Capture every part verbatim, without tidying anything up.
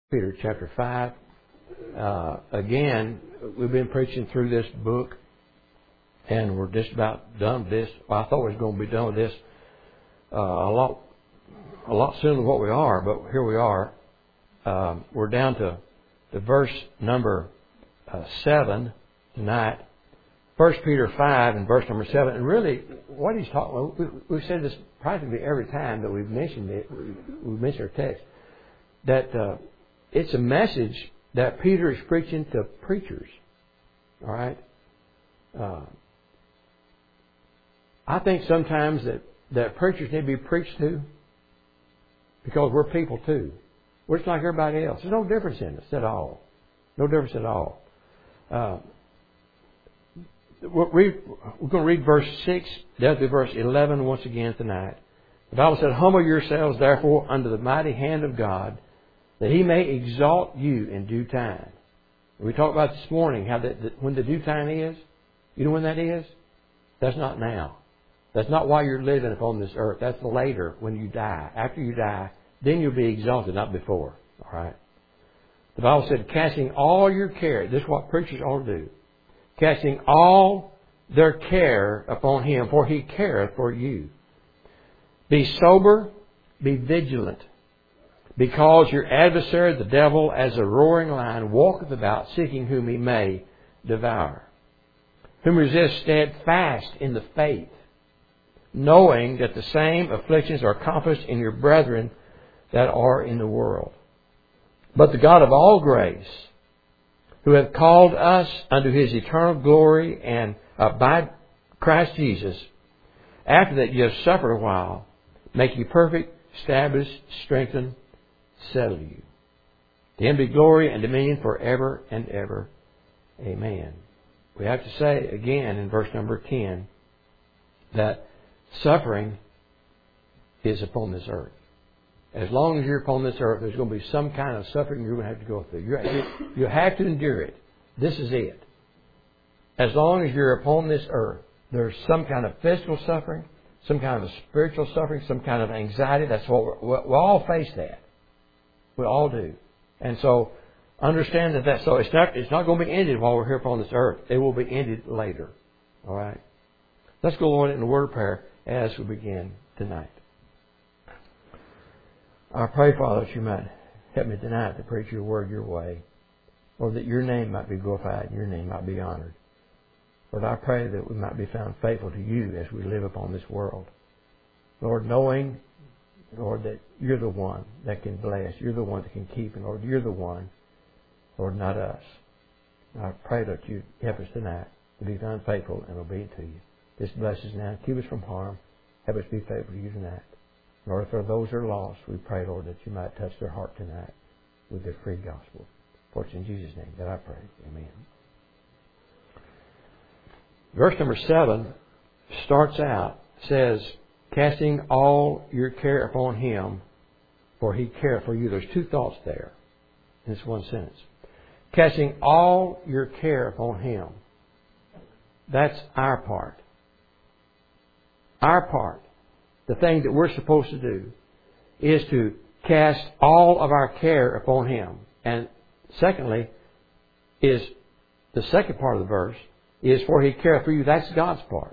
Peter chapter five. Uh, again, we've been preaching through this book, and we're just about done with this. Well, I thought we was going to be done with this uh, a lot, a lot sooner than what we are, but here we are. Um, we're down to the verse number uh, seven tonight. First Peter five and verse number seven, and really, what he's talking. We, we've said this practically every time that we've mentioned it. We've mentioned our text that. Uh, It's a message that Peter is preaching to preachers. All right? Uh, I think sometimes that, that preachers need to be preached to because we're people too. We're just like everybody else. There's no difference in us at all. No difference at all. Uh, we're, we're going to read verse six down to verse eleven once again tonight. The Bible said, "Humble yourselves therefore under the mighty hand of God, that He may exalt you in due time." We talked about this morning how that, that when the due time is. You know when that is? That's not now. That's not while you're living upon this earth. That's later when you die. After you die, then you'll be exalted, not before. All right. The Bible said, "Casting all your care." This is what preachers ought to do. "Casting all their care upon Him, for He careth for you. Be sober, be vigilant. Because your adversary, the devil, as a roaring lion, walketh about, seeking whom he may devour. Whom resist steadfast in the faith, knowing that the same afflictions are accomplished in your brethren that are in the world. But the God of all grace, who hath called us unto His eternal glory and uh, by Christ Jesus, after that ye have suffered a while, make you perfect, establish, strengthen, settle you. To Him be glory and dominion forever and ever. Amen." We have to say again in verse number ten that suffering is upon this earth. As long as you're upon this earth, there's going to be some kind of suffering you're going to have to go through. You, you have to endure it. This is it. As long as you're upon this earth, there's some kind of physical suffering, some kind of spiritual suffering, some kind of anxiety. That's what we're, we all face that. We all do. And so, understand that that's so. It's not, it's not going to be ended while we're here upon this earth. It will be ended later. All right? Let's go on in the word of prayer as we begin tonight. I pray, Father, that You might help me tonight to preach Your word Your way. Lord, that Your name might be glorified and Your name might be honored. Lord, I pray that we might be found faithful to You as we live upon this world. Lord, knowing, Lord, that You're the one that can bless. You're the one that can keep. And Lord, You're the one, Lord, not us. I pray that You help us tonight to be found faithful and obedient to You. Just bless us now. Keep us from harm. Help us be faithful to You tonight. Lord, for those who are lost, we pray, Lord, that You might touch their heart tonight with the free gospel. For it's in Jesus' name that I pray. Amen. Verse number seven starts out, says, "Casting all your care upon Him, for He careth for you." There's two thoughts there in this one sentence. Casting all your care upon Him. That's our part. Our part, the thing that we're supposed to do, is to cast all of our care upon Him. And secondly, is the second part of the verse, is "for He careth for you." That's God's part.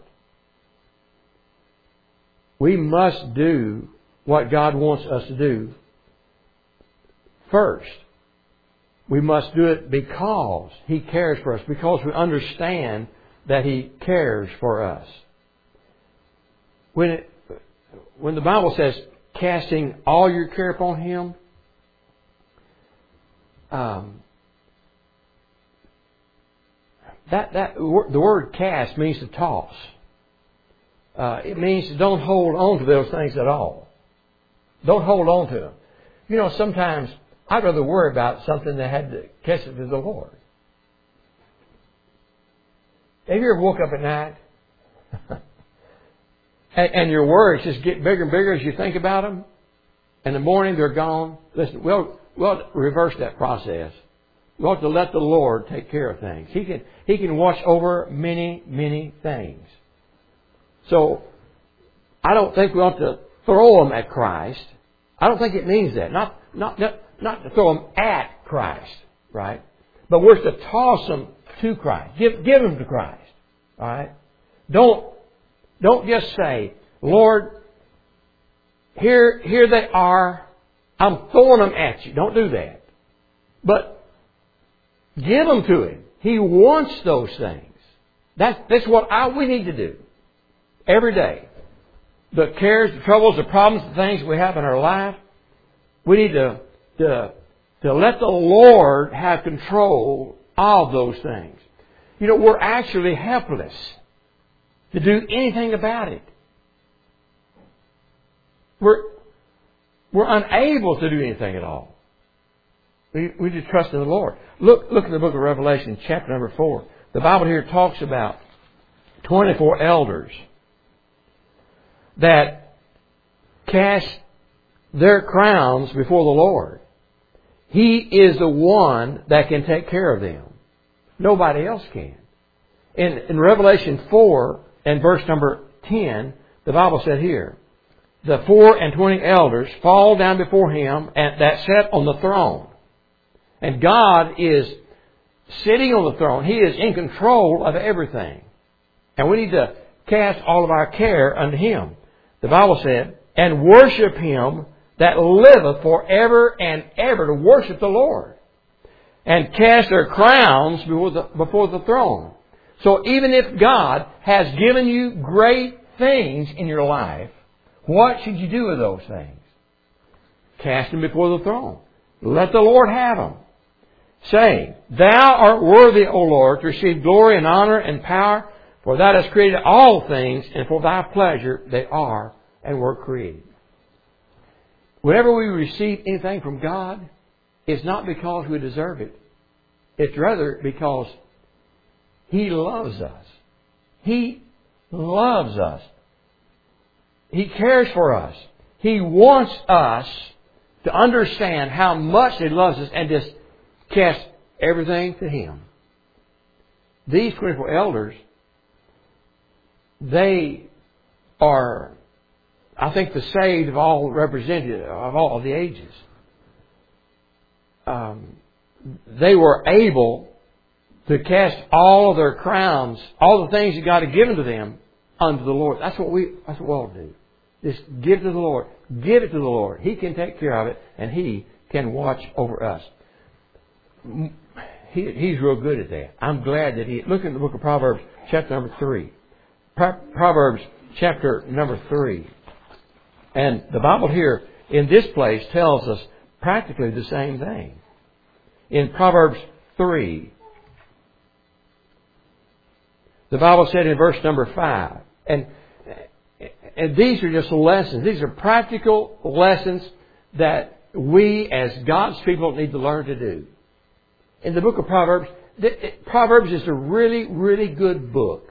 We must do what God wants us to do first. We must do it because He cares for us, because we understand that He cares for us. When it, when the Bible says, "casting all your care upon Him," um, that that the word "cast" means to toss. Uh, it means don't hold on to those things at all. Don't hold on to them. You know, sometimes I'd rather worry about something that had to catch it to the Lord. Have you ever woke up at night and, and your worries just get bigger and bigger as you think about them? And in the morning they're gone. Listen, we'll, we'll reverse that process. We ought to let the Lord take care of things. He can, He can watch over many, many things. So, I don't think we ought to throw them at Christ. I don't think it means that. Not, not, not not to throw them at Christ, right? But we're to toss them to Christ. Give, give them to Christ. All right? Don't, don't just say, Lord, here, here they are. I'm throwing them at you. Don't do that. But give them to Him. He wants those things. That's, that's what I, we need to do. Every day. The cares, the troubles, the problems, the things we have in our life, we need to, to, to let the Lord have control of those things. You know, we're actually helpless to do anything about it. We're, we're unable to do anything at all. We, we just trust in the Lord. Look, look at the book of Revelation, chapter number four. The Bible here talks about twenty-four elders that cast their crowns before the Lord. He is the one that can take care of them. Nobody else can. In, in Revelation four and verse number ten, the Bible said here, the four and twenty elders fall down before Him and that sat on the throne. And God is sitting on the throne. He is in control of everything. And we need to cast all of our care unto Him. The Bible said, and worship Him that liveth forever and ever, to worship the Lord. And cast their crowns before the, before the throne. So even if God has given you great things in your life, what should you do with those things? Cast them before the throne. Let the Lord have them. Saying, Thou art worthy, O Lord, to receive glory and honor and power, for Thou hast created all things, and for Thy pleasure they are and were created. Whenever we receive anything from God, it's not because we deserve it. It's rather because He loves us. He loves us. He cares for us. He wants us to understand how much He loves us and just cast everything to Him. These twenty-four elders, they are, I think, the saved of all representative of all of the ages. Um, they were able to cast all of their crowns, all the things that God had given to them, unto the Lord. That's what we. That's what we all do. Just give to the Lord. Give it to the Lord. He can take care of it, and He can watch over us. He, he's real good at that. I'm glad that He... Look in the book of Proverbs, chapter number three. Pro- Proverbs, chapter number three. And the Bible here, in this place, tells us practically the same thing. In Proverbs three, the Bible said in verse number five, and, and these are just lessons. These are practical lessons that we as God's people need to learn to do. In the book of Proverbs, Proverbs is a really, really good book.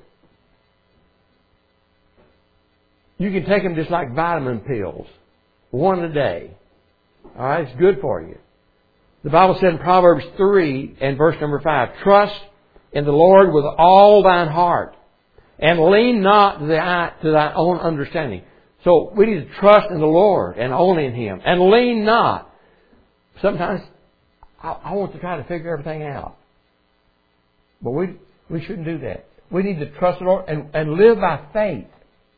You can take them just like vitamin pills, one a day. All right, it's good for you. The Bible said in Proverbs three and verse number five, trust in the Lord with all thine heart, and lean not to thy, to thy own understanding. So we need to trust in the Lord and only in Him, and lean not. Sometimes I, I want to try to figure everything out, but we we shouldn't do that. We need to trust the Lord and, and live by faith,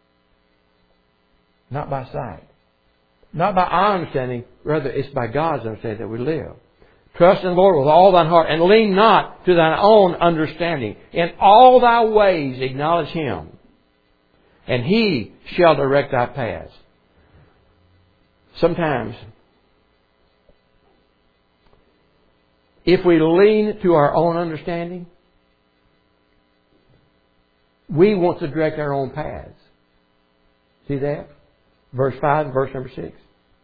not by sight, not by our understanding. Rather, it's by God's understanding that we live. Trust in the Lord with all thine heart, and lean not to thine own understanding. In all thy ways acknowledge Him, and He shall direct thy paths. Sometimes, if we lean to our own understanding, we want to direct our own paths. See that? Verse five and verse number six.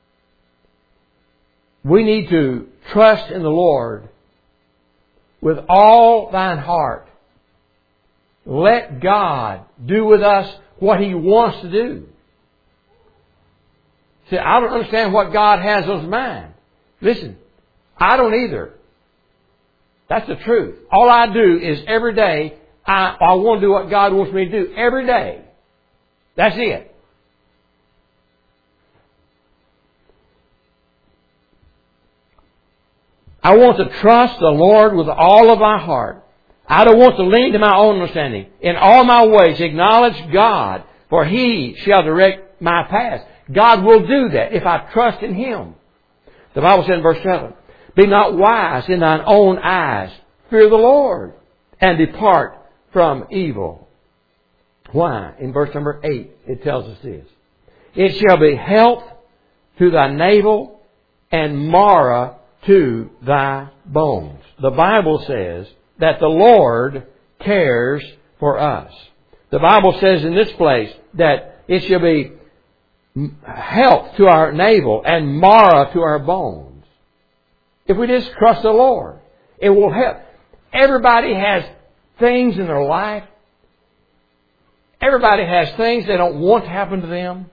We need to trust in the Lord with all thine heart. Let God do with us what He wants to do. See, I don't understand what God has on His mind. Listen, I don't either. That's the truth. All I do is every day, I, I want to do what God wants me to do. Every day. That's it. I want to trust the Lord with all of my heart. I don't want to lean to my own understanding. In all my ways, acknowledge God, for He shall direct my path. God will do that if I trust in Him. The Bible said in verse seven, be not wise in thine own eyes. Fear the Lord and depart from evil. Why? In verse number eight, it tells us this. It shall be health to thy navel and marrow to thy bones. The Bible says that the Lord cares for us. The Bible says in this place that it shall be health to our navel and marrow to our bones. If we just trust the Lord, it will help. Everybody has things in their life. Everybody has things they don't want to happen to them.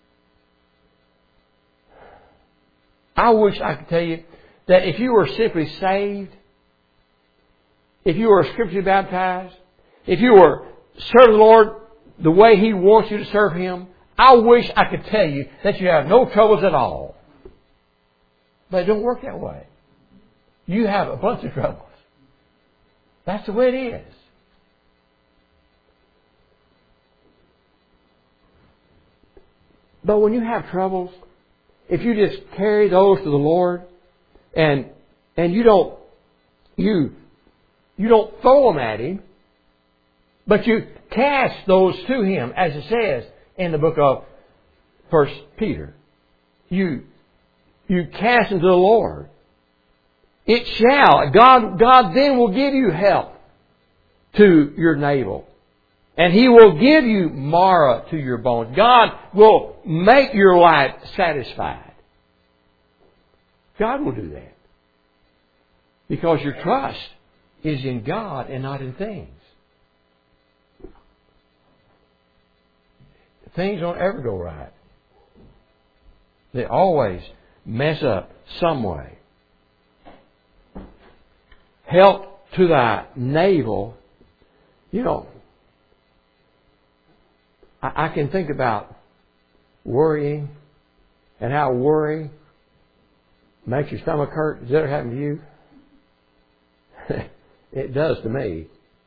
I wish I could tell you that if you were simply saved, if you were scripturally baptized, if you were serving the Lord the way He wants you to serve Him, I wish I could tell you that you have no troubles at all. But it don't work that way. You have a bunch of troubles. That's the way it is. But when you have troubles, if you just carry those to the Lord and and you don't you you don't throw them at Him, but you cast those to Him, as it says in the book of First Peter. You you cast them to the Lord. It shall. God God then will give you help to your navel. And He will give you marrow to your bones. God will make your life satisfied. God will do that. Because your trust is in God and not in things. Things don't ever go right. They always mess up some way. Help to thy navel. You know, I, I can think about worrying and how worry makes your stomach hurt. Does that ever happen to you? It does to me.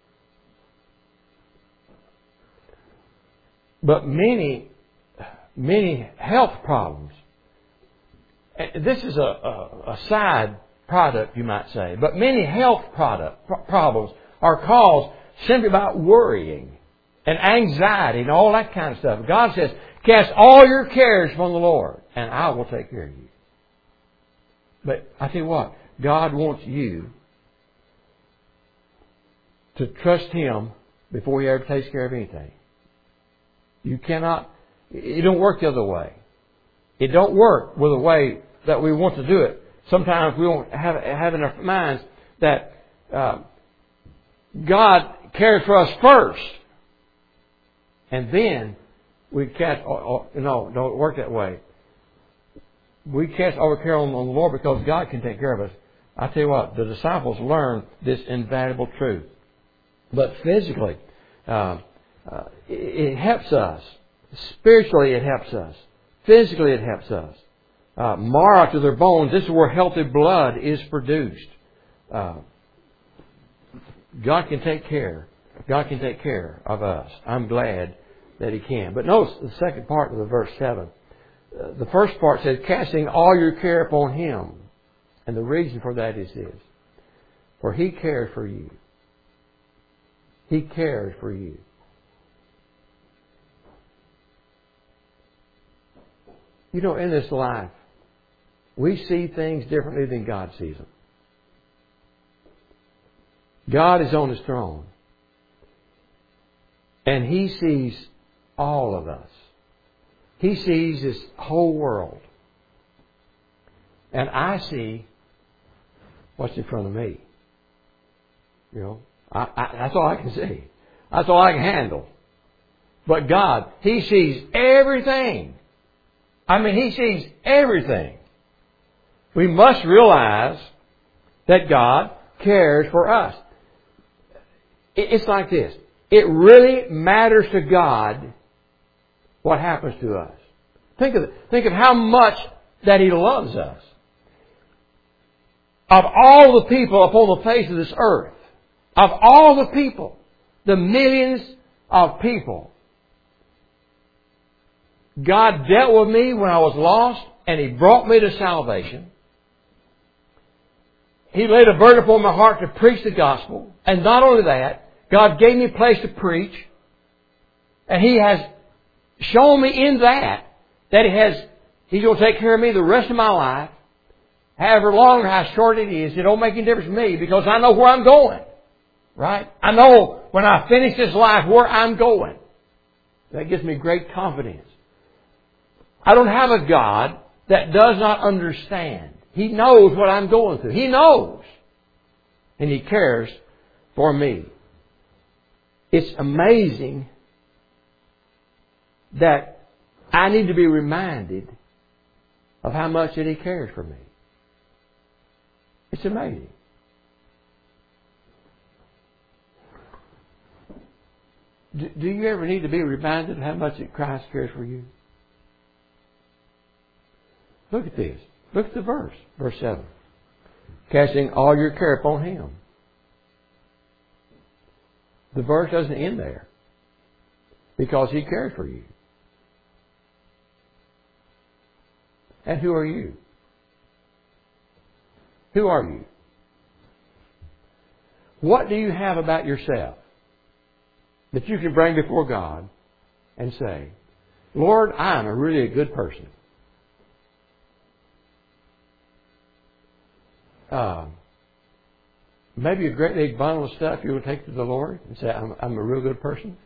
But many, many health problems. This is a, a, a side product, you might say. But many health product pro- problems are caused simply by worrying and anxiety and all that kind of stuff. God says, cast all your cares upon the Lord, and I will take care of you. But I tell you what, God wants you to trust Him before He ever takes care of anything. You cannot, it don't work the other way. It don't work with the way that we want to do it. Sometimes we won't have, have in our minds that uh, God cares for us first. And then we cast, oh, oh, no, don't work that way. We cast all our care on, on the Lord because God can take care of us. I tell you what, the disciples learned this invaluable truth. But physically, uh, uh, it, it helps us. Spiritually, it helps us. Physically, it helps us. Uh, marrow to their bones. This is where healthy blood is produced. Uh, God can take care. God can take care of us. I'm glad that He can. But notice the second part of the verse seven. Uh, the first part says, casting all your care upon Him. And the reason for that is this. For He cares for you. He cares for you. You know, in this life, we see things differently than God sees them. God is on His throne. And He sees all of us. He sees this whole world. And I see what's in front of me. You know, I, I, that's all I can see. That's all I can handle. But God, He sees everything. I mean, He sees everything. We must realize that God cares for us. It's like this. It really matters to God what happens to us. Think of it. Think of how much that He loves us. of all the people upon the face of this earth, of all the people, the millions of people, God dealt with me when I was lost, and He brought me to salvation. He laid a burden upon my heart to preach the gospel. And not only that, God gave me a place to preach. And He has shown me in that, that He has, He's going to take care of me the rest of my life. However long or how short it is, it don't make any difference to me because I know where I'm going. Right? I know when I finish this life where I'm going. That gives me great confidence. I don't have a God that does not understand. He knows what I'm going through. He knows. And He cares for me. It's amazing that I need to be reminded of how much that He cares for me. It's amazing. Do, do you ever need to be reminded of how much that Christ cares for you? Look at this. Look at the verse. Verse seven. Casting all your care upon Him. The verse doesn't end there. Because He cares for you. And who are you? Who are you? What do you have about yourself that you can bring before God and say, Lord, I am a really a good person. Uh, maybe a great big bundle of stuff you will take to the Lord and say, I'm, I'm a real good person?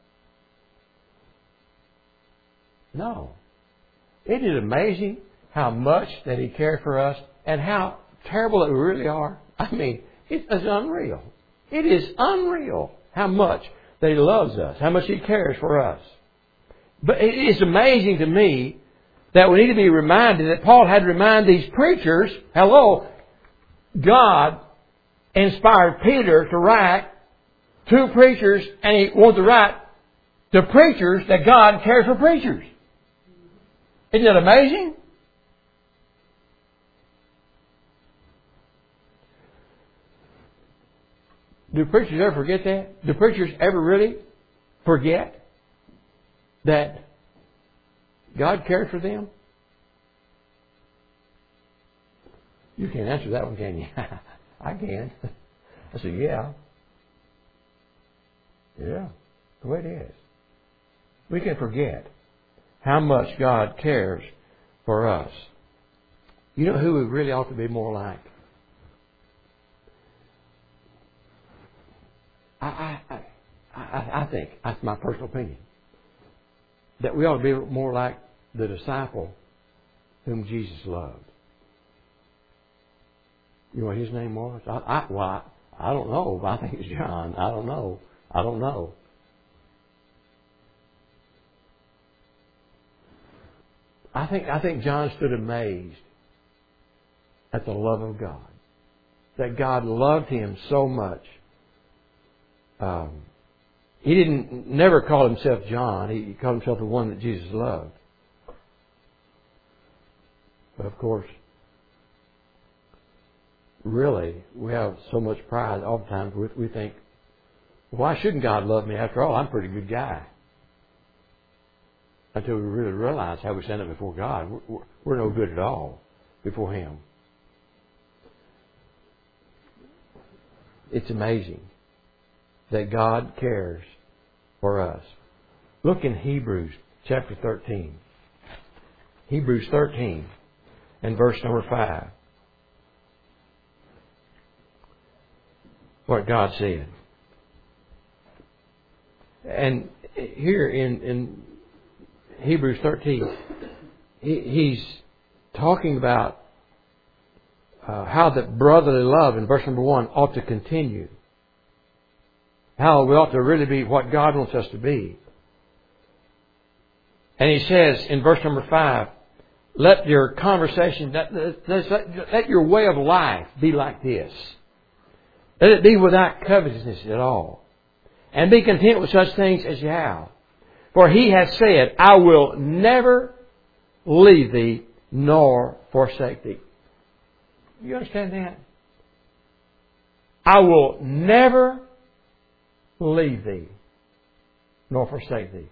No. Isn't it amazing how much that He cared for us and how terrible that we really are? I mean, it's unreal. It is unreal how much that He loves us, how much He cares for us. But it is amazing to me that we need to be reminded that Paul had to remind these preachers, hello, God inspired Peter to write to preachers, and he wanted to write to preachers that God cares for preachers. Isn't that amazing? Do preachers ever forget that? Do preachers ever really forget that God cared for them? You can't answer that one, can you? I can. I said, yeah. Yeah, the way it is. We can forget how much God cares for us. You know who we really ought to be more like? I, I, I, I, I think, that's my personal opinion, that we ought to be more like the disciple whom Jesus loved. You know what his name was? I, I, well, I, I don't know. I think it's John. I don't know. I don't know. I think I think John stood amazed at the love of God. That God loved him so much. Um, he didn't never call himself John. He called himself the one that Jesus loved. But of course, really, we have so much pride all the time. We, we think, why shouldn't God love me? After all, I'm a pretty good guy. Until we really realize how we stand up before God. We're, we're no good at all before Him. It's amazing that God cares for us. Look in Hebrews chapter thirteen. Hebrews thirteen and verse number five. What God said. And here in, in Hebrews thirteen, he, he's talking about uh, how that brotherly love in verse number one ought to continue. How we ought to really be what God wants us to be. And he says in verse number five, let your conversation, let, let, let your way of life be like this. Let it be without covetousness at all. And be content with such things as you have. For He has said, I will never leave thee nor forsake thee. You understand that? I will never leave thee, nor forsake thee.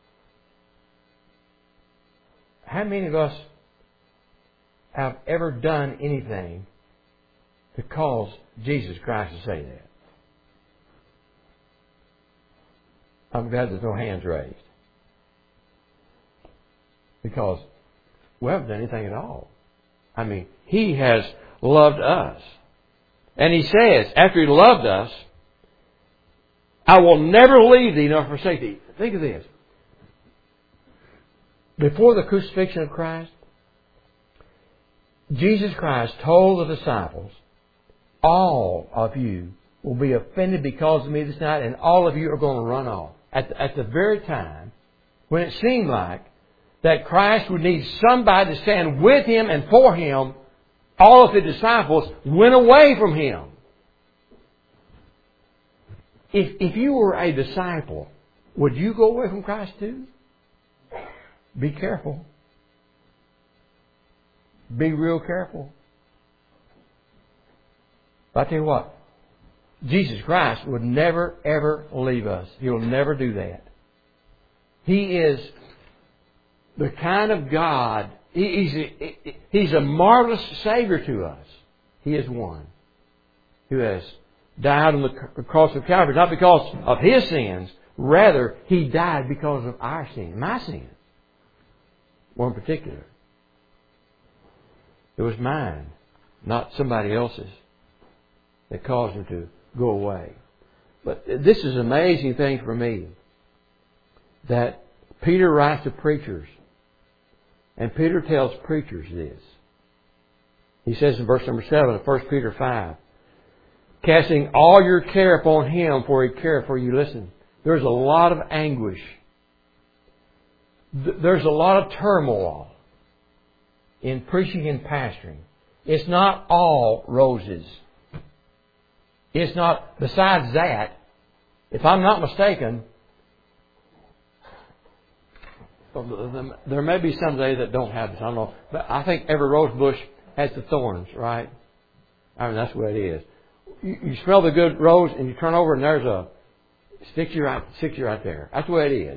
How many of us have ever done anything to cause Jesus Christ to say that? I'm glad there's no hands raised. Because we haven't done anything at all. I mean, He has loved us. And He says, after He loved us, I will never leave thee nor forsake thee. Think of this. Before the crucifixion of Christ, Jesus Christ told the disciples, all of you will be offended because of me this night, and all of you are going to run off. At the, at the very time when it seemed like that Christ would need somebody to stand with Him and for Him, all of the disciples went away from Him. If, if you were a disciple, would you go away from Christ too? Be careful. Be real careful. But I tell you what, Jesus Christ would never, ever leave us. He'll never do that. He is the kind of God, He's a, he's a marvelous Savior to us. He is one who has died on the cross of Calvary, not because of His sins. Rather, He died because of our sins, my sins. One in particular. It was mine, not somebody else's, that caused Him to go away. But this is an amazing thing for me, that Peter writes to preachers, and Peter tells preachers this. He says in verse number seven of First Peter five, casting all your care upon Him, for He cared for you. Listen, there's a lot of anguish. There's a lot of turmoil in preaching and pastoring. It's not all roses. It's not, besides that, if I'm not mistaken, there may be some days that don't have this. I don't know. But I think every rose bush has the thorns, right? I mean, that's the way it is. You, you smell the good rose and you turn over and there's a sticks you right, sticks you right there. That's the way it is.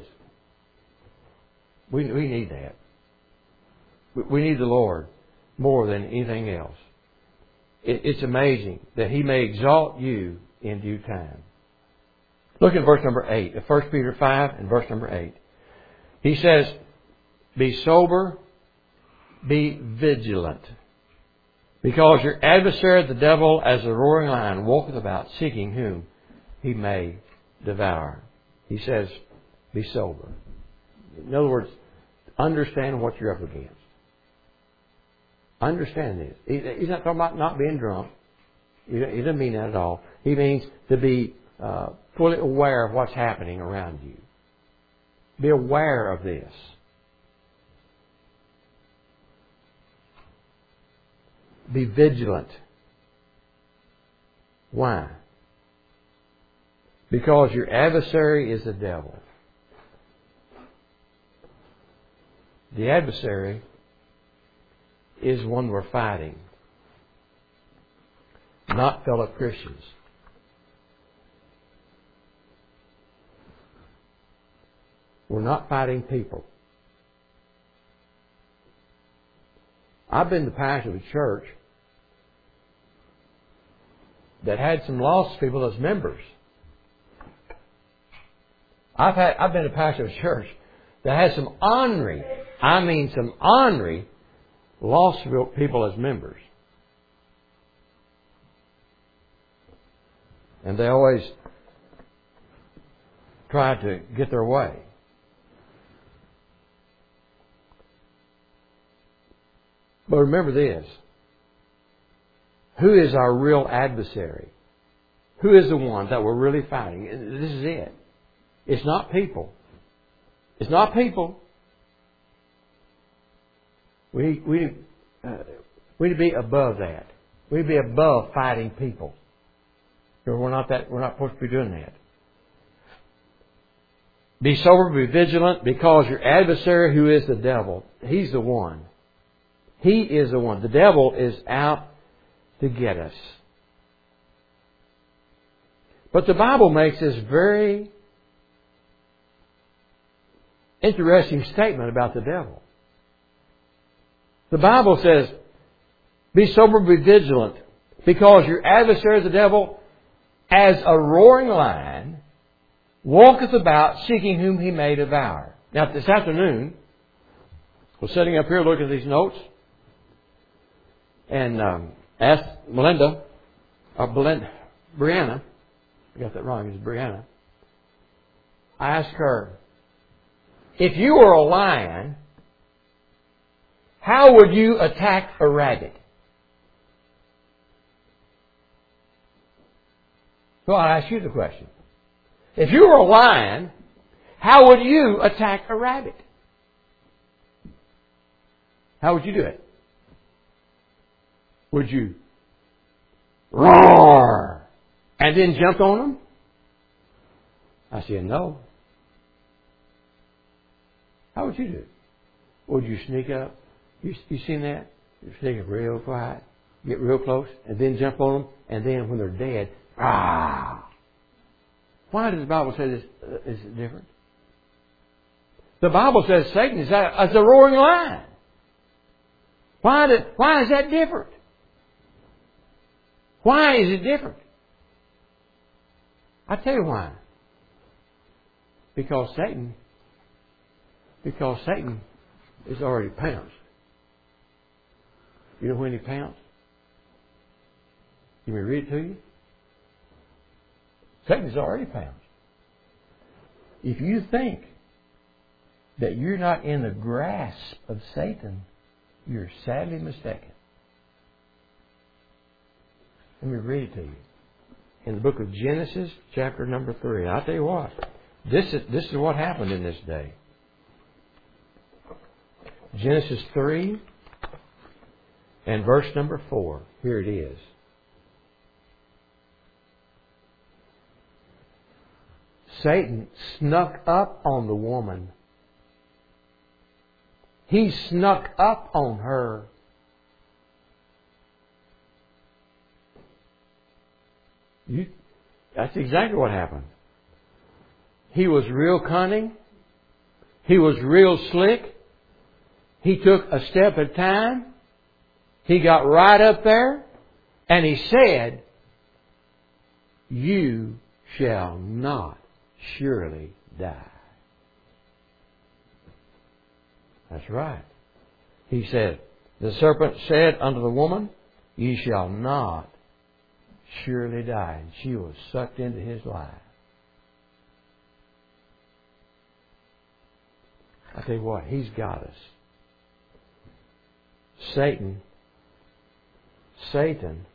We, we need that. We, we need the Lord more than anything else. It's amazing that He may exalt you in due time. Look at verse number eight of First Peter five and verse number eight. He says, be sober, be vigilant, because your adversary the devil as a roaring lion walketh about, seeking whom he may devour. He says, be sober. In other words, understand what you're up against. Understand this. He's not talking about not being drunk. He doesn't mean that at all. He means to be uh, fully aware of what's happening around you. Be aware of this. Be vigilant. Why? Because your adversary is the devil. The adversary is one we're fighting, not fellow Christians. We're not fighting people. I've been the pastor of a church that had some lost people as members. I've had I've been a pastor of a church that has some ornery, I mean some ornery, lost people as members. And they always try to get their way. But remember this. Who is our real adversary? Who is the one that we're really fighting? This is it. It's not people. It's not people. We we uh, we need to be above that. We need to be above fighting people. We're not that. We're not supposed to be doing that. Be sober, be vigilant, because your adversary, who is the devil, he's the one. He is the one. The devil is out to get us. But the Bible makes this very interesting statement about the devil. The Bible says, be sober, be vigilant, because your adversary, the devil, as a roaring lion, walketh about seeking whom he may devour. Now, this afternoon, I was sitting up here looking at these notes and um, asked Melinda, or Belinda, Brianna, I got that wrong, it's Brianna. I asked her, if you were a lion, how would you attack a rabbit? So I'll ask you the question. If you were a lion, how would you attack a rabbit? How would you do it? Would you roar and then jump on them? I said, no. How would you do it? Would you sneak up? You, you seen that? You sneak up real quiet, get real close, and then jump on them, and then when they're dead, ah! Why does the Bible say this uh, is different? The Bible says Satan is as a roaring lion. Why, do, why is that different? Why is it different? I tell you why. Because Satan, because Satan is already pounced. You know when he pounced? Let me read it to you. Satan's already pounced. If you think that you're not in the grasp of Satan, you're sadly mistaken. Let me read it to you. In the book of Genesis, chapter number three. I'll tell you what. This is, this is what happened in this day. Genesis three and verse number four. Here it is. Satan snuck up on the woman. He snuck up on her. You, that's exactly what happened. He was real cunning. He was real slick. He took a step at a time. He got right up there and he said, you shall not surely die. That's right. He said, the serpent said unto the woman, ye shall not surely die. And she was sucked into his life. I tell you what, he's got us. Satan, Satan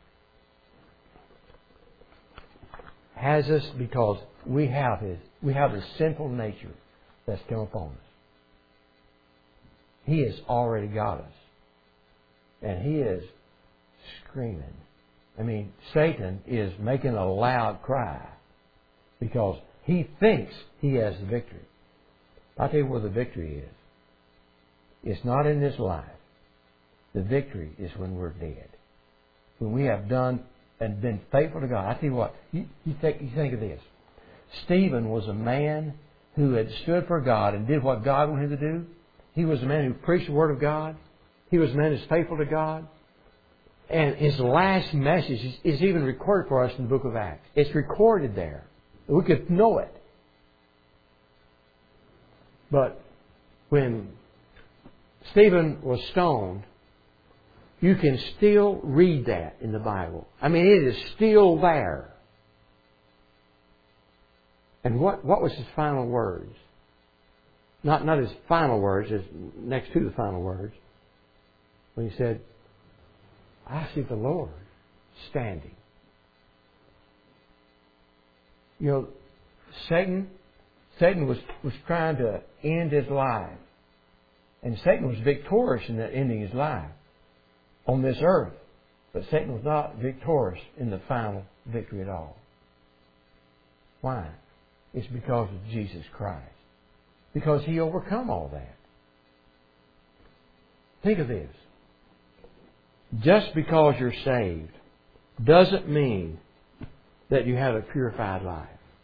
has us because we have his, we have the sinful nature that's come upon us. He has already got us. And he is screaming. I mean, Satan is making a loud cry because he thinks he has the victory. I'll tell you where the victory is. It's not in this life. The victory is when we're dead. When we have done and been faithful to God. I tell you what, you, you, think, you think of this. Stephen was a man who had stood for God and did what God wanted him to do. He was a man who preached the Word of God. He was a man who was faithful to God. And his last message is, is even recorded for us in the book of Acts. It's recorded there. We could know it. But when Stephen was stoned, you can still read that in the Bible. I mean, it is still there. And what, what was his final words? Not, not his final words, his next to the final words. When he said, I see the Lord standing. You know, Satan, Satan was, was trying to end his life. And Satan was victorious in that ending his life on this earth. But Satan was not victorious in the final victory at all. Why? It's because of Jesus Christ. Because He overcome all that. Think of this. Just because you're saved doesn't mean that you have a purified life.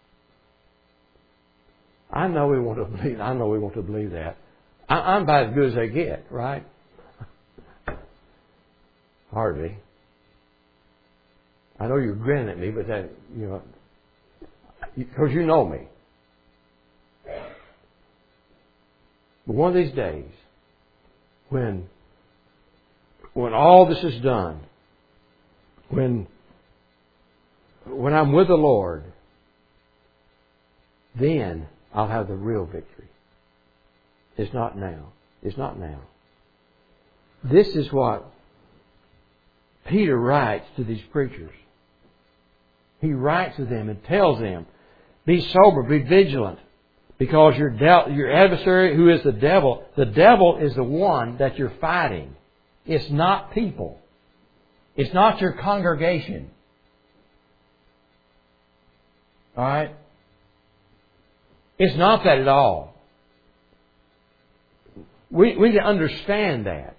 I know we want to believe. I know we want to believe that. I, I'm about as good as they get, right? Hardly. I know you're grinning at me, but that, you know, because you know me. But one of these days, when when all this is done, when when I'm with the Lord, then I'll have the real victory. It's not now. It's not now. This is what Peter writes to these preachers. He writes to them and tells them, be sober, be vigilant, because your de- your adversary, who is the devil, the devil is the one that you're fighting. It's not people. It's not your congregation. All right? It's not that at all. We, we need to understand that.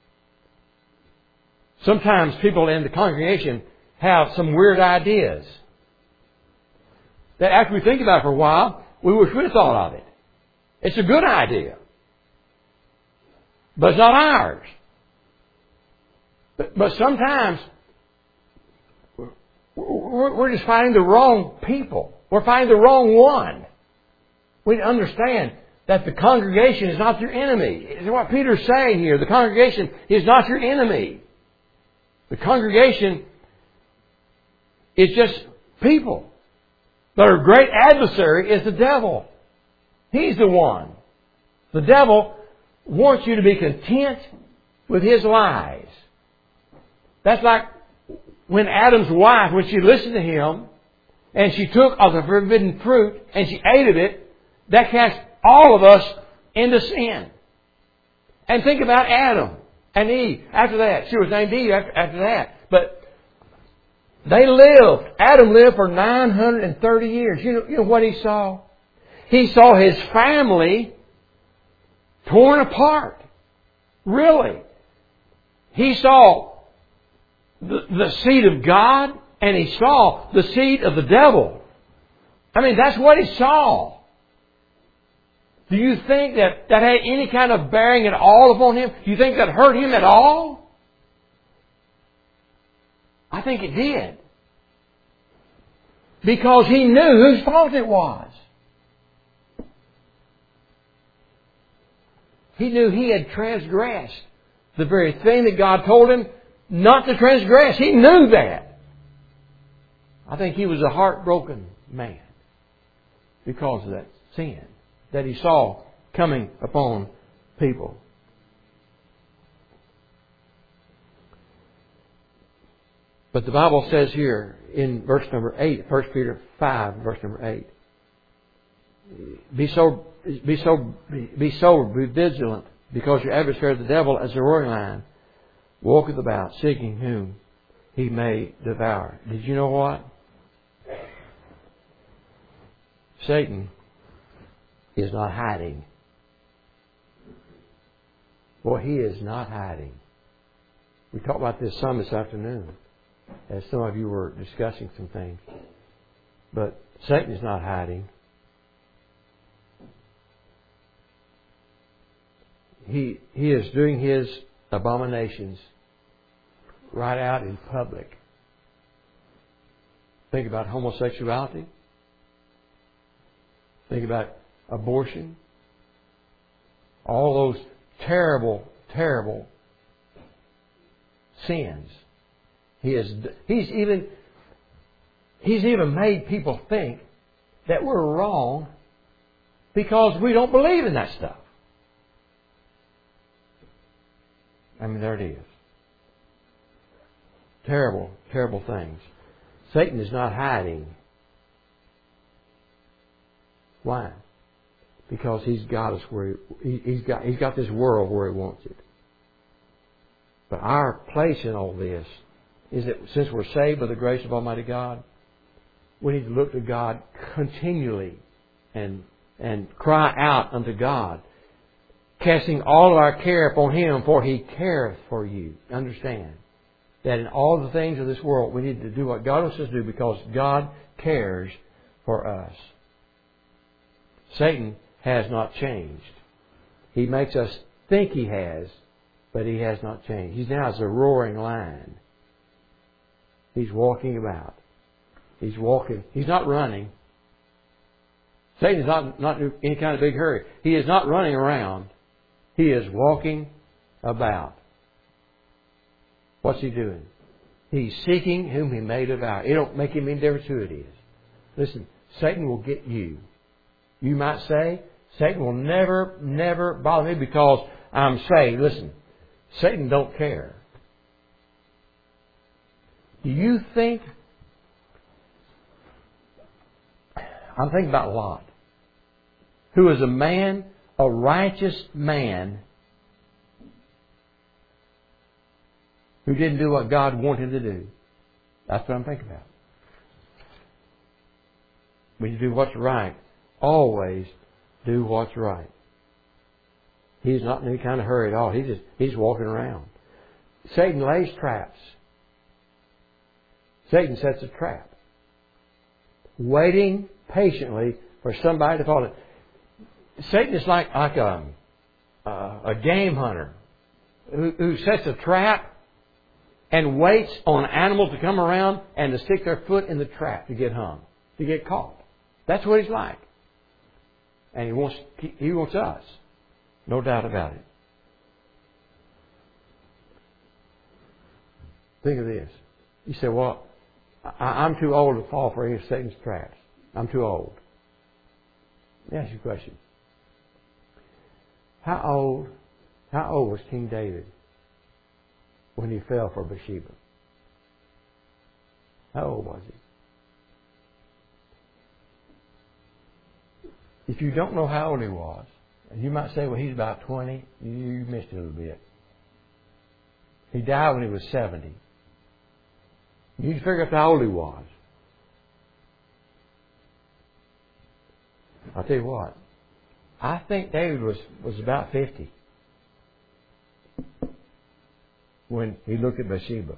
Sometimes people in the congregation have some weird ideas that after we think about it for a while, we wish we'd have thought of it. It's a good idea. But it's not ours. But, but sometimes we're, we're just fighting the wrong people. We're fighting the wrong one. We need to understand that the congregation is not your enemy. It's what Peter's saying here. The congregation is not your enemy. The congregation is just people. But our great adversary is the devil. He's the one. The devil wants you to be content with his lies. That's like when Adam's wife, when she listened to him, and she took of the forbidden fruit, and she ate of it, that cast all of us into sin. And think about Adam and Eve after that. She was named Eve after, after that. But they lived. Adam lived for nine hundred thirty years. You know, you know what he saw? He saw his family torn apart. Really. He saw the, the seed of God, and he saw the seed of the devil. I mean, that's what he saw. Do you think that that had any kind of bearing at all upon him? Do you think that hurt him at all? I think it did. Because he knew whose fault it was. He knew he had transgressed the very thing that God told him not to transgress. He knew that. I think he was a heartbroken man because of that sin that he saw coming upon people. But the Bible says here in verse number eight, First Peter five, verse number eight, Be so, be so, be sober, be vigilant, because your adversary, the devil, as a roaring lion, walketh about, seeking whom he may devour. Did you know what? Satan is not hiding. Boy, he is not hiding. We talked about this some this afternoon, as some of you were discussing some things. But Satan is not hiding. He he is doing his abominations right out in public. Think about homosexuality. Think about abortion. All those terrible, terrible sins. He is he's even he's even made people think that we're wrong because we don't believe in that stuff. I mean, there it is. Terrible, terrible things. Satan is not hiding. Why? Because he's got us where he, he's got he's got this world where he wants it. But our place in all this is that since we're saved by the grace of Almighty God, we need to look to God continually and and cry out unto God, casting all of our care upon Him, for He careth for you. Understand that in all the things of this world we need to do what God wants us to do because God cares for us. Satan has not changed. He makes us think he has, but he has not changed. He's now as a roaring lion. He's walking about. He's walking. He's not running. Satan is not, not in any kind of big hurry. He is not running around. He is walking about. What's he doing? He's seeking whom he may devour. It don't make him any difference who it is. Listen, Satan will get you. You might say, Satan will never, never bother me because I'm saved. Listen, Satan don't care. Do you think... I'm thinking about Lot, who was a man, a righteous man, who didn't do what God wanted him to do. That's what I'm thinking about. When you do what's right, always do what's right. He's not in any kind of hurry at all. He's just he's walking around. Satan lays traps. Satan sets a trap, waiting patiently for somebody to fall in. Satan is like like a a, a game hunter who, who sets a trap and waits on animals to come around and to stick their foot in the trap to get hung, to get caught. That's what he's like. And he wants he wants us. No doubt about it. Think of this. You say, well, I, I'm too old to fall for any of Satan's traps. I'm too old. Let me ask you a question. How old, how old was King David when he fell for Bathsheba? How old was he? If you don't know how old he was, and you might say, well, he's about twenty, you, you missed it a little bit. He died when he was seventy. You need to figure out how old he was. I'll tell you what. I think David was, was about fifty when he looked at Bathsheba.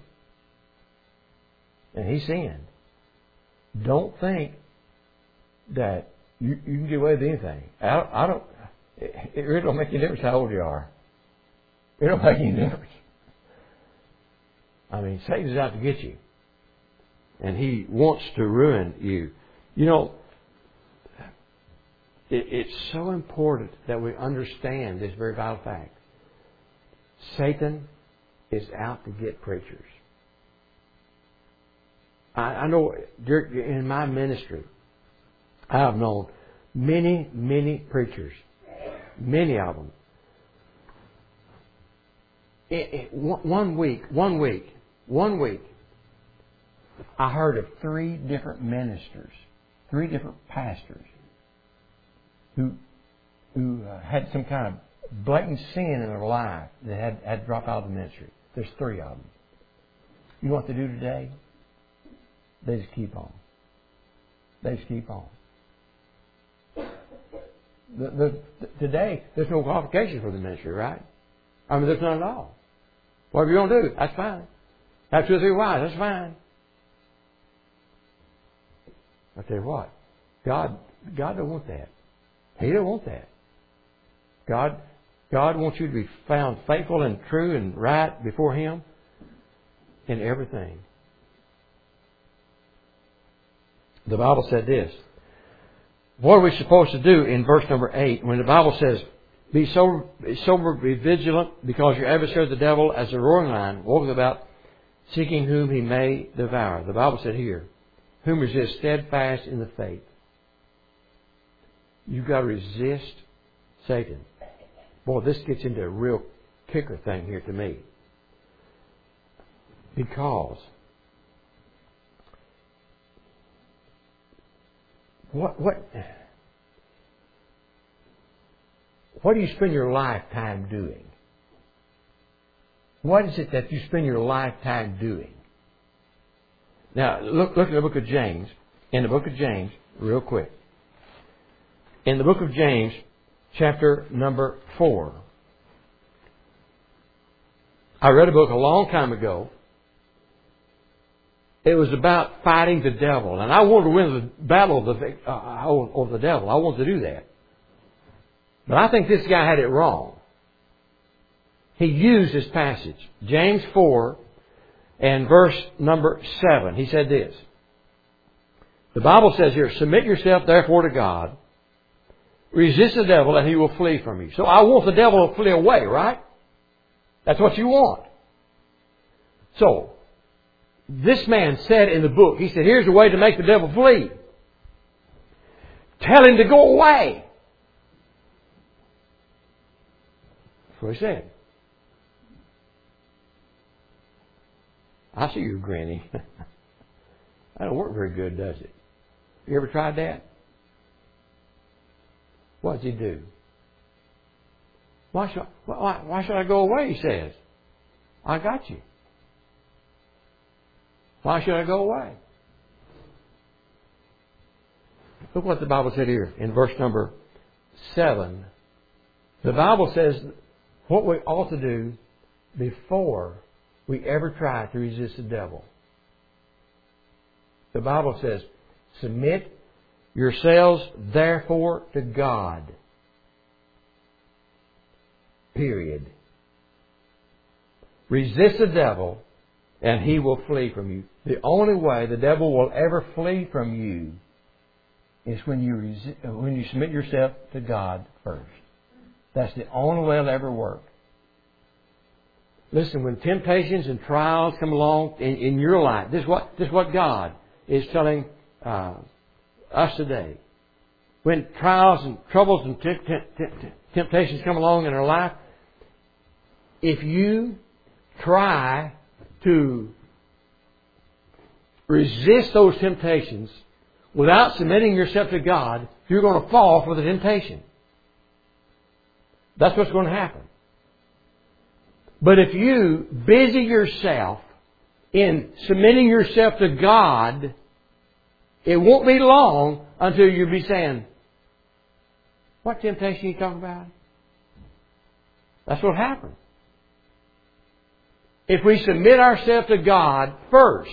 And he sinned. Don't think that you, you can get away with anything. I don't, I don't it, it really don't make any difference how old you are. It don't make any difference. I mean, Satan's out to get you. And he wants to ruin you. You know, it, it's so important that we understand this very vital fact. Satan is out to get preachers. I, I know in my ministry, I have known many, many preachers. Many of them. It, it, one week, one week, one week, I heard of three different ministers, three different pastors who who uh, had some kind of blatant sin in their life that had, had dropped out of the ministry. There's three of them. You know what they do today? They just keep on. They just keep on. The, the, the, today, there's no qualification for the ministry, right? I mean, there's none at all. Whatever you want to do, that's fine. Have two or three wives, that's fine. I tell you what, God, God don't want that. He don't want that. God, God wants you to be found faithful and true and right before Him in everything. The Bible said this. What are we supposed to do in verse number eight when the Bible says, Be sober, be sober, be vigilant, because your adversary the devil, as a roaring lion, walketh about, seeking whom he may devour. The Bible said here, whom resist steadfast in the faith. You've got to resist Satan. Boy, this gets into a real kicker thing here to me. Because what what what do you spend your lifetime doing? What is it that you spend your lifetime doing? Now, look, look at the book of James. In the book of James, real quick. In the book of James, chapter number four. I read a book a long time ago It was about fighting the devil. And I wanted to win the battle of the, uh, over the devil. I wanted to do that. But I think this guy had it wrong. He used this passage, James four and verse number seven. He said this. The Bible says here, submit yourself therefore to God. Resist the devil and he will flee from you. So I want the devil to flee away, right? That's what you want. So, this man said in the book, he said, here's a way to make the devil flee. Tell him to go away. That's what he said. I see you grinning. That don't work very good, does it? You ever tried that? What does he do? Why should, why, why should I go away, he says. I got you. Why should I go away? Look what the Bible said here in verse number seven. The Bible says what we ought to do before we ever try to resist the devil. The Bible says, submit yourselves therefore to God. Period. Resist the devil and he will flee from you. The only way the devil will ever flee from you is when you resist, when you submit yourself to God first. That's the only way it'll ever work. Listen, when temptations and trials come along in, in your life, this is what this is what God is telling uh, us today. When trials and troubles and t- t- t- temptations come along in our life, if you try to resist those temptations without submitting yourself to God, you're going to fall for the temptation. That's what's going to happen. But if you busy yourself in submitting yourself to God, it won't be long until you'll be saying, what temptation are you talking about? That's what happens. If we submit ourselves to God first,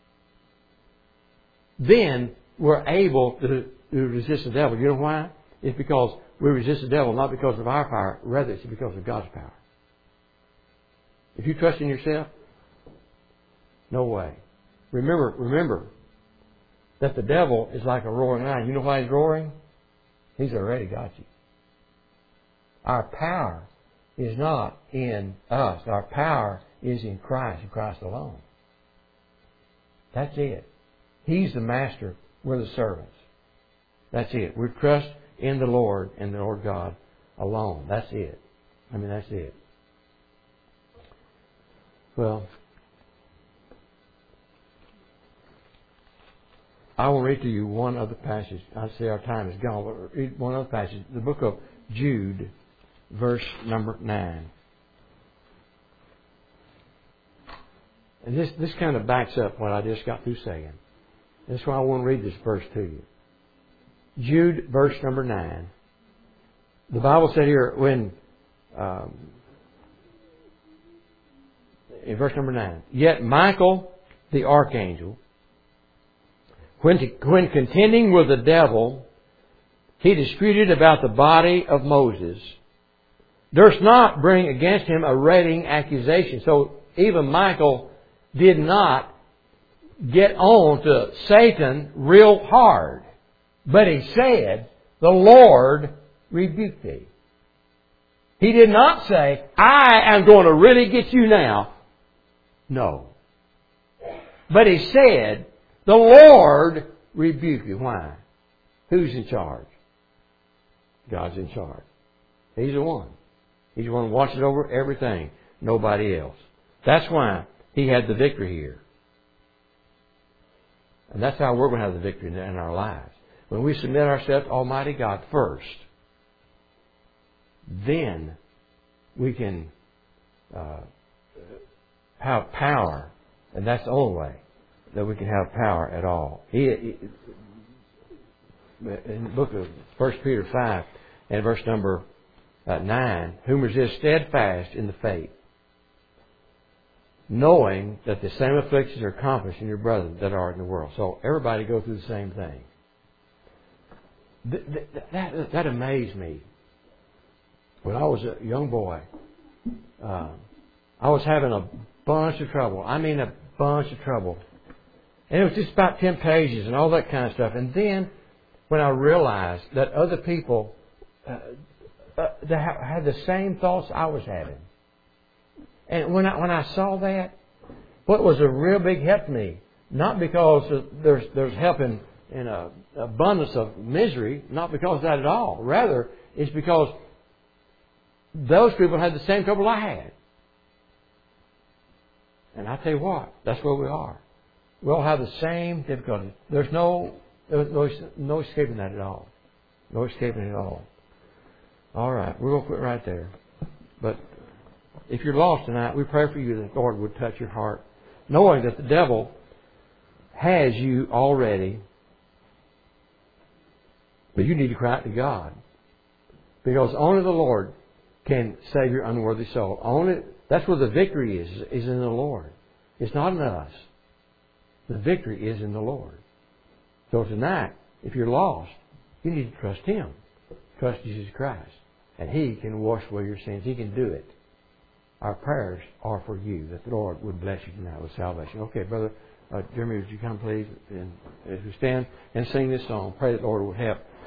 then we're able to, to resist the devil. You know why? It's because we resist the devil not because of our power, rather it's because of God's power. If you trust in yourself, no way. Remember, remember that the devil is like a roaring lion. You know why he's roaring? He's already got you. Our power is not in us. Our power is in Christ and Christ alone. That's it. He's the master. We're the servants. That's it. We trust in the Lord and the Lord God alone. That's it. I mean, that's it. Well, I will read to you one other passage. I say our time is gone, but read one other passage. The book of Jude, verse number nine. And this, this kind of backs up what I just got through saying. That's why I want to read this verse to you. Jude, verse number nine. The Bible said here, when, um, in verse number nine, yet Michael, the archangel, when, to, when contending with the devil, he disputed about the body of Moses, durst not bring against him a railing accusation. So even Michael did not get on to Satan real hard. But he said, the Lord rebuked thee. He did not say, I am going to really get you now. No. But he said, the Lord rebuked you. Why? Who's in charge? God's in charge. He's the one. He's the one watching over everything. Nobody else. That's why he had the victory here. And that's how we're going to have the victory in our lives. When we submit ourselves to Almighty God first, then we can uh, have power. And that's the only way that we can have power at all. He, he, in the book of First Peter five and verse number uh, nine, whom resist steadfast in the faith. knowing that the same afflictions are accomplished in your brethren that are in the world. So everybody go through the same thing. That, that, that, that amazed me. When I was a young boy, uh, I was having a bunch of trouble. I mean a bunch of trouble. And it was just about ten pages and all that kind of stuff. And then when I realized that other people uh, uh, they had the same thoughts I was having. And when I, when I saw that, what was a real big help to me, not because there's there's help in, in a abundance of misery, not because of that at all. Rather, it's because those people had the same trouble I had. And I tell you what, that's where we are. We all have the same difficulties. There's no there's no, no escaping that at all. No escaping it at all. All right, we're going to quit right there. But if you're lost tonight, we pray for you that the Lord would touch your heart, knowing that the devil has you already. But you need to cry out to God. Because only the Lord can save your unworthy soul. Only that's where the victory is, is in the Lord. It's not in us. The victory is in the Lord. So tonight, if you're lost, you need to trust Him. Trust Jesus Christ. And He can wash away your sins. He can do it. Our prayers are for you, that the Lord would bless you tonight with salvation. Okay, Brother uh, Jeremy, would you come please? And as we stand and sing this song, pray that the Lord would help